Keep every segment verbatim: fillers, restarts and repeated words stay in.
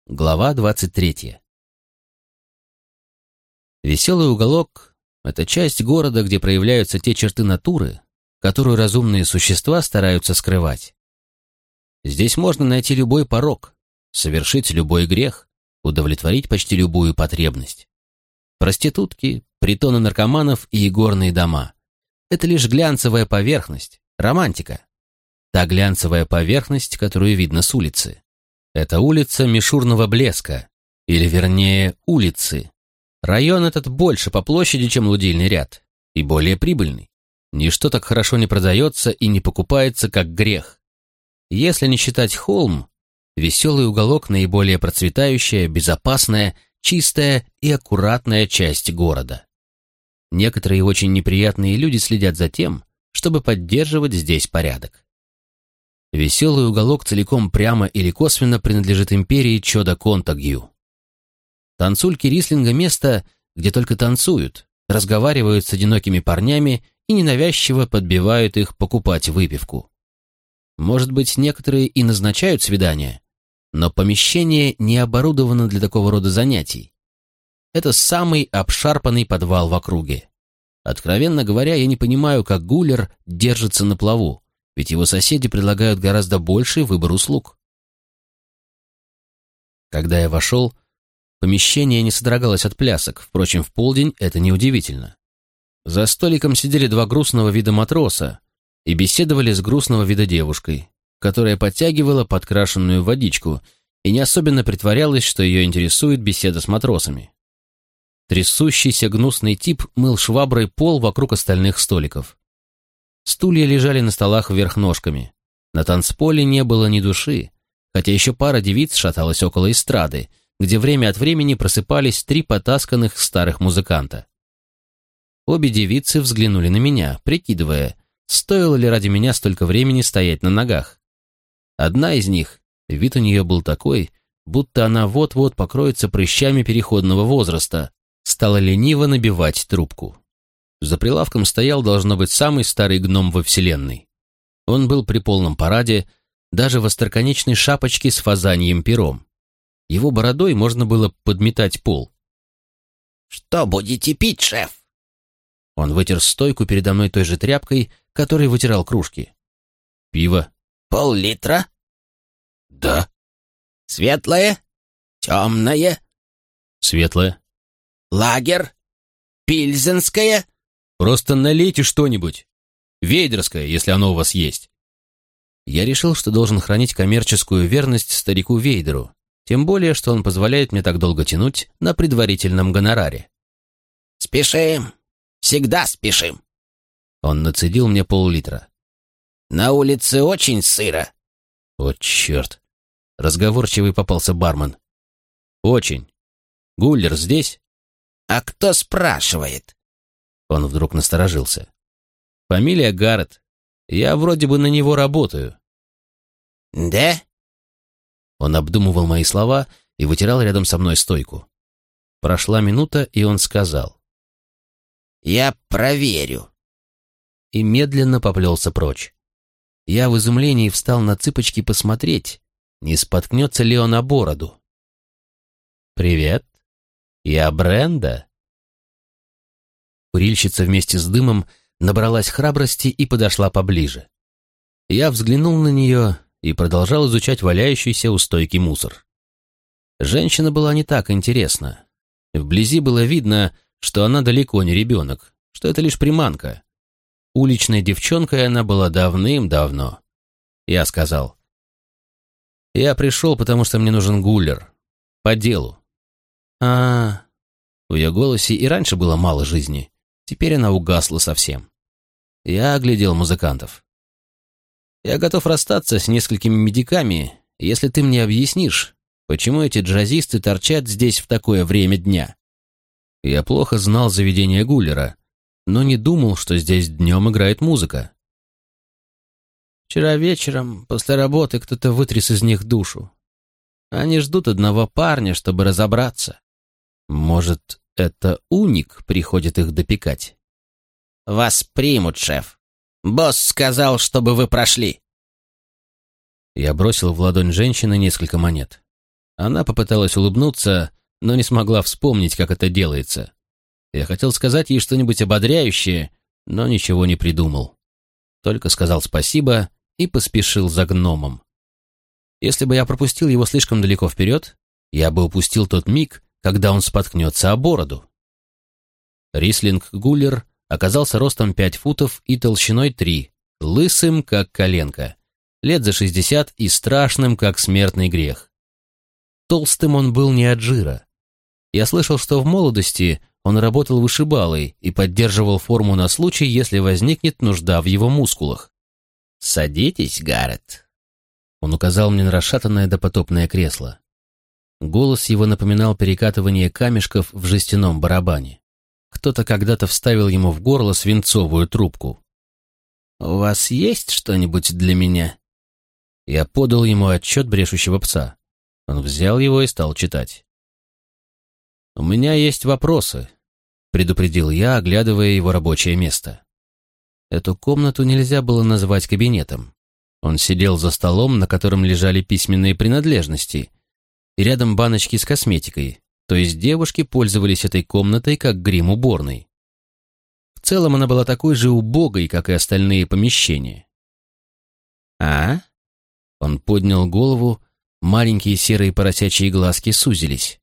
Глава двадцать третья. Веселый уголок — это часть города, где проявляются те черты натуры, которую разумные существа стараются скрывать. Здесь можно найти любой порок, совершить любой грех, удовлетворить почти любую потребность. Проститутки, притоны наркоманов и игорные дома — это лишь глянцевая поверхность, романтика. Та глянцевая поверхность, которую видно с улицы. Это улица мишурного блеска, или вернее улицы. Район этот больше по площади, чем лудильный ряд, и более прибыльный. Ничто так хорошо не продается и не покупается, как грех. Если не считать холм, веселый уголок — наиболее процветающая, безопасная, чистая и аккуратная часть города. Некоторые очень неприятные люди следят за тем, чтобы поддерживать здесь порядок. Веселый уголок целиком прямо или косвенно принадлежит империи Чода-Контагью. Танцульки Рислинга — место, где только танцуют, разговаривают с одинокими парнями и ненавязчиво подбивают их покупать выпивку. Может быть, некоторые и назначают свидания, но помещение не оборудовано для такого рода занятий. Это самый обшарпанный подвал в округе. Откровенно говоря, я не понимаю, как Гуллер держится на плаву, ведь его соседи предлагают гораздо больший выбор услуг. Когда я вошел, помещение не содрогалось от плясок, впрочем, в полдень это неудивительно. За столиком сидели два грустного вида матроса и беседовали с грустного вида девушкой, которая подтягивала подкрашенную водичку и не особенно притворялась, что ее интересует беседа с матросами. Трясущийся гнусный тип мыл шваброй пол вокруг остальных столиков. Стулья лежали на столах вверх ножками. На танцполе не было ни души, хотя еще пара девиц шаталась около эстрады, где время от времени просыпались три потасканных старых музыканта. Обе девицы взглянули на меня, прикидывая, стоило ли ради меня столько времени стоять на ногах. Одна из них, вид у нее был такой, будто она вот-вот покроется прыщами переходного возраста, стала лениво набивать трубку. За прилавком стоял, должно быть, самый старый гном во вселенной. Он был при полном параде, даже в остроконечной шапочке с фазаньим пером. Его бородой можно было подметать пол. «Что будете пить, шеф?» Он вытер стойку передо мной той же тряпкой, которой вытирал кружки. «Пиво». «Пол-литра?» «Да». «Светлое? Темное?» «Светлое». «Лагер? Пильзенское?» «Просто налейте что-нибудь. Вейдерское, если оно у вас есть». Я решил, что должен хранить коммерческую верность старику Вейдеру, тем более, что он позволяет мне так долго тянуть на предварительном гонораре. «Спешим. Всегда спешим». Он нацедил мне пол-литра. «На улице очень сыро». «О, черт!» Разговорчивый попался бармен. «Очень. Гуллер здесь?» «А кто спрашивает?» Он вдруг насторожился. «Фамилия Гаррет. Я вроде бы на него работаю». «Да?» Он обдумывал мои слова и вытирал рядом со мной стойку. Прошла минута, и он сказал: «Я проверю». И медленно поплелся прочь. Я в изумлении встал на цыпочки посмотреть, не споткнется ли он о бороду. «Привет, я Бренда». Курильщица вместе с дымом набралась храбрости и подошла поближе. Я взглянул на нее и продолжал изучать валяющийся у стойки мусор. Женщина была не так интересна. Вблизи было видно, что она далеко не ребенок, что это лишь приманка. Уличной девчонкой она была давным-давно. Я сказал: «Я пришел, потому что мне нужен Гуллер. По делу». А, в ее голосе и раньше было мало жизни. Теперь она угасла совсем. Я оглядел музыкантов. «Я готов расстаться с несколькими медиками, если ты мне объяснишь, почему эти джазисты торчат здесь в такое время дня». Я плохо знал заведение Гуллера, но не думал, что здесь днем играет музыка. Вчера вечером после работы кто-то вытряс из них душу. Они ждут одного парня, чтобы разобраться. Может, это уник приходит их допекать? «Вас примут, шеф. Босс сказал, чтобы вы прошли». Я бросил в ладонь женщины несколько монет. Она попыталась улыбнуться, но не смогла вспомнить, как это делается. Я хотел сказать ей что-нибудь ободряющее, но ничего не придумал. Только сказал спасибо и поспешил за гномом. Если бы я пропустил его слишком далеко вперед, я бы упустил тот миг, когда он споткнется о бороду. Рислинг Гуллер оказался ростом пять футов и толщиной три, лысым, как коленка, лет за шестьдесят и страшным, как смертный грех. Толстым он был не от жира. Я слышал, что в молодости он работал вышибалой и поддерживал форму на случай, если возникнет нужда в его мускулах. «Садитесь, Гаррет». Он указал мне на расшатанное допотопное кресло. Голос его напоминал перекатывание камешков в жестяном барабане. Кто-то когда-то вставил ему в горло свинцовую трубку. «У вас есть что-нибудь для меня?» Я подал ему отчет брешущего пса. Он взял его и стал читать. «У меня есть вопросы», — предупредил я, оглядывая его рабочее место. Эту комнату нельзя было назвать кабинетом. Он сидел за столом, на котором лежали письменные принадлежности, и рядом баночки с косметикой, то есть девушки пользовались этой комнатой как грим-уборной. В целом она была такой же убогой, как и остальные помещения. «А?» Он поднял голову, маленькие серые поросячьи глазки сузились.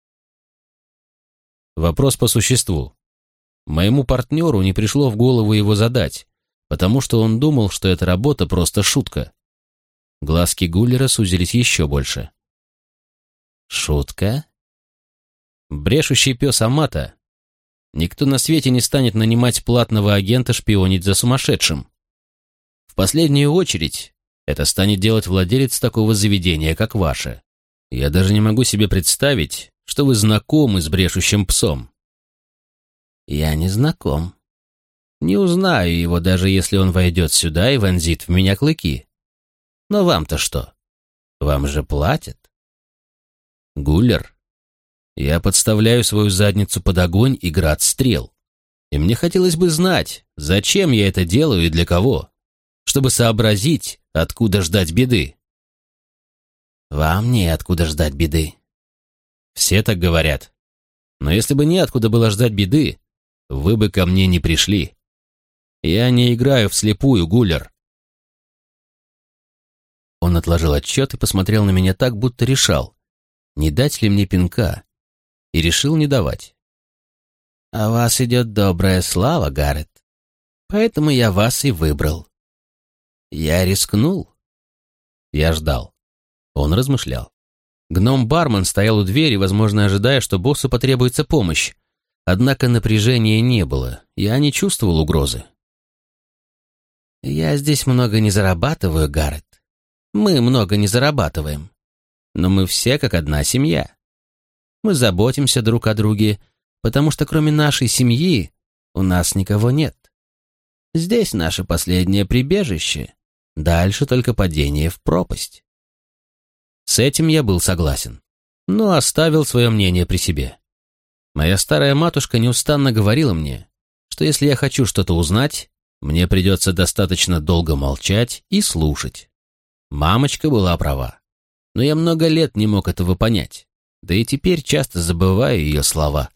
Вопрос по существу. Моему партнеру не пришло в голову его задать, потому что он думал, что эта работа просто шутка. Глазки Гуллера сузились еще больше. «Шутка?» Брешущий пес Амата. Никто на свете не станет нанимать платного агента шпионить за сумасшедшим. В последнюю очередь это станет делать владелец такого заведения, как ваше. Я даже не могу себе представить, что вы знакомы с брешущим псом. «Я не знаком». Не узнаю его, даже если он войдет сюда и вонзит в меня клыки. Но вам-то что? Вам же платят. Гуллер, я подставляю свою задницу под огонь и град стрел. И мне хотелось бы знать, зачем я это делаю и для кого, чтобы сообразить, откуда ждать беды. «Вам неоткуда ждать беды». Все так говорят. Но если бы неоткуда было ждать беды, вы бы ко мне не пришли. Я не играю вслепую, Гуллер. Он отложил отчет и посмотрел на меня так, будто решал, не дать ли мне пинка, и решил не давать. «О вас идет добрая слава, Гаррет, поэтому я вас и выбрал. Я рискнул». Я ждал. Он размышлял. Гном-бармен стоял у двери, возможно, ожидая, что боссу потребуется помощь. Однако напряжения не было, я не чувствовал угрозы. «Я здесь много не зарабатываю, Гаррет. Мы много не зарабатываем. Но мы все как одна семья. Мы заботимся друг о друге, потому что кроме нашей семьи у нас никого нет. Здесь наше последнее прибежище. Дальше только падение в пропасть». С этим я был согласен, но оставил свое мнение при себе. Моя старая матушка неустанно говорила мне, что если я хочу что-то узнать, мне придется достаточно долго молчать и слушать. Мамочка была права, но я много лет не мог этого понять, да и теперь часто забываю ее слова.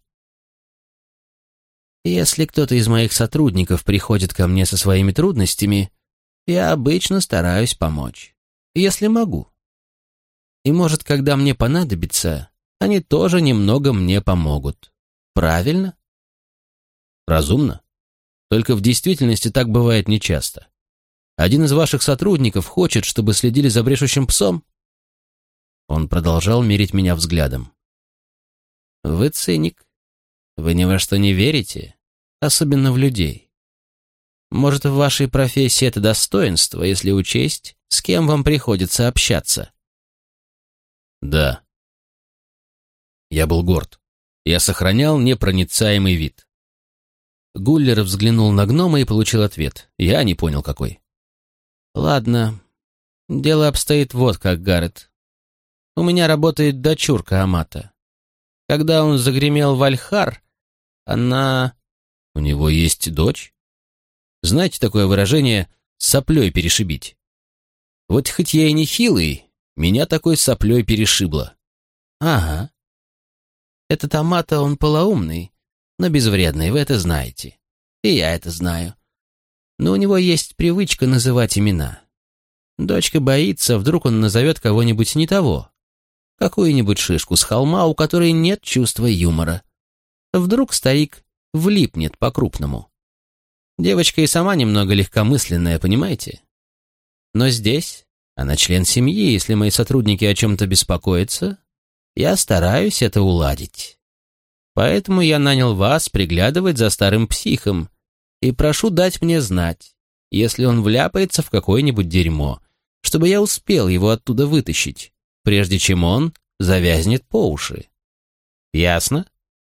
«Если кто-то из моих сотрудников приходит ко мне со своими трудностями, я обычно стараюсь помочь, если могу. И, может, когда мне понадобится, они тоже немного мне помогут. Правильно?» «Разумно. Только в действительности так бывает нечасто. Один из ваших сотрудников хочет, чтобы следили за брешущим псом?» Он продолжал мерить меня взглядом. «Вы циник. Вы ни во что не верите, особенно в людей. Может, в вашей профессии это достоинство, если учесть, с кем вам приходится общаться?» «Да». Я был горд. Я сохранял непроницаемый вид. Гуллер взглянул на гнома и получил ответ. Я не понял, какой. «Ладно, дело обстоит вот как, Гаррет. У меня работает дочурка Амата. Когда он загремел в Альхар, она...» «У него есть дочь? Знаете такое выражение «соплей перешибить»? Вот хоть я и не хилый, меня такой соплей перешибло. Ага. Этот Амато, он полоумный, но безвредный, вы это знаете. И я это знаю. Но у него есть привычка называть имена. Дочка боится, вдруг он назовет кого-нибудь не того. Какую-нибудь шишку с холма, у которой нет чувства юмора. Вдруг старик влипнет по-крупному. Девочка и сама немного легкомысленная, понимаете? Но здесь она член семьи, если мои сотрудники о чем-то беспокоятся, я стараюсь это уладить. Поэтому я нанял вас приглядывать за старым психом и прошу дать мне знать, если он вляпается в какое-нибудь дерьмо, чтобы я успел его оттуда вытащить, прежде чем он завязнет по уши. Ясно?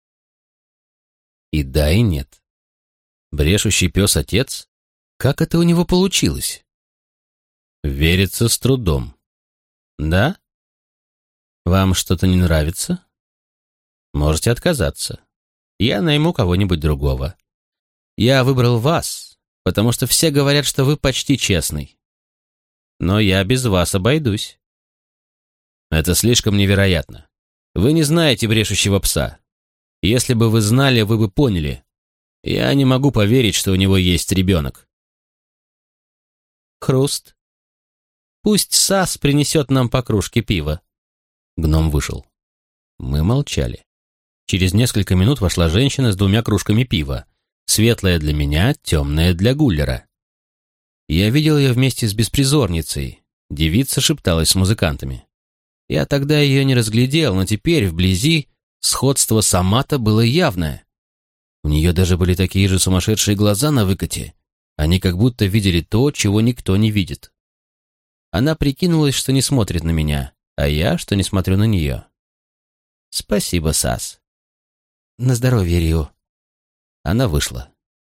И да, и нет. Брешущий пес-отец? Как это у него получилось? Верится с трудом. Да? Вам что-то не нравится? Можете отказаться. Я найму кого-нибудь другого. Я выбрал вас, потому что все говорят, что вы почти честный. Но я без вас обойдусь. Это слишком невероятно. Вы не знаете брешущего пса. Если бы вы знали, вы бы поняли. Я не могу поверить, что у него есть ребенок. Хруст. Пусть Сас принесет нам по кружке пива. Гном вышел. Мы молчали. Через несколько минут вошла женщина с двумя кружками пива. Светлая для меня, темная для Гуллера. Я видел ее вместе с беспризорницей. Девица шепталась с музыкантами. Я тогда ее не разглядел, но теперь вблизи сходство с Амато было явное. У нее даже были такие же сумасшедшие глаза на выкате. Они как будто видели то, чего никто не видит. Она прикинулась, что не смотрит на меня, а я, что не смотрю на нее. «Спасибо, Сас». «На здоровье, Рио». Она вышла.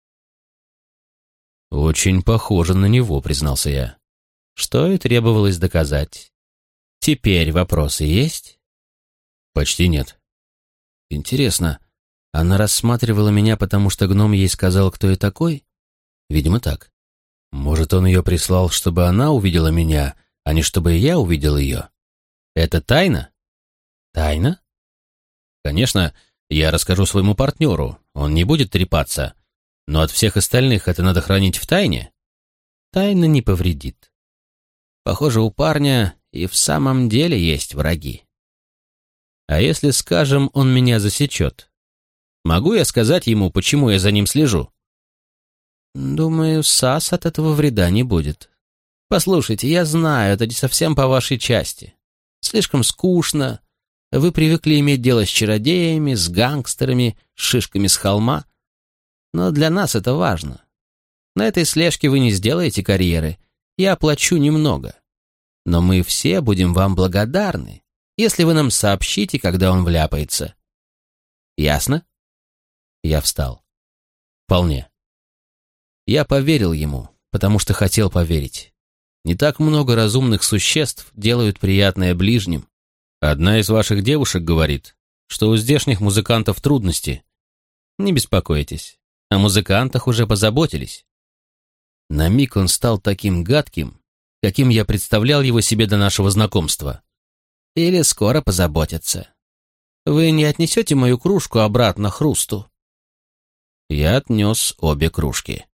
«Очень похоже на него», — признался я. Что и требовалось доказать. «Теперь вопросы есть?» «Почти нет». «Интересно, она рассматривала меня, потому что гном ей сказал, кто я такой?» «Видимо, так. Может, он ее прислал, чтобы она увидела меня, а не чтобы я увидел ее? Это тайна?» «Тайна?» «Конечно, я расскажу своему партнеру, он не будет трепаться, но от всех остальных это надо хранить в тайне. Тайна не повредит. Похоже, у парня и в самом деле есть враги. А если, скажем, он меня засечет? Могу я сказать ему, почему я за ним слежу?» «Думаю, Сас от этого вреда не будет. Послушайте, я знаю, это не совсем по вашей части. Слишком скучно. Вы привыкли иметь дело с чародеями, с гангстерами, с шишками с холма. Но для нас это важно. На этой слежке вы не сделаете карьеры. Я плачу немного. Но мы все будем вам благодарны, если вы нам сообщите, когда он вляпается. Ясно?» Я встал. «Вполне». Я поверил ему, потому что хотел поверить. Не так много разумных существ делают приятное ближним. Одна из ваших девушек говорит, что у здешних музыкантов трудности. Не беспокойтесь, о музыкантах уже позаботились. На миг он стал таким гадким, каким я представлял его себе до нашего знакомства. Или скоро позаботятся. Вы не отнесете мою кружку обратно Хрусту?» Я отнес обе кружки.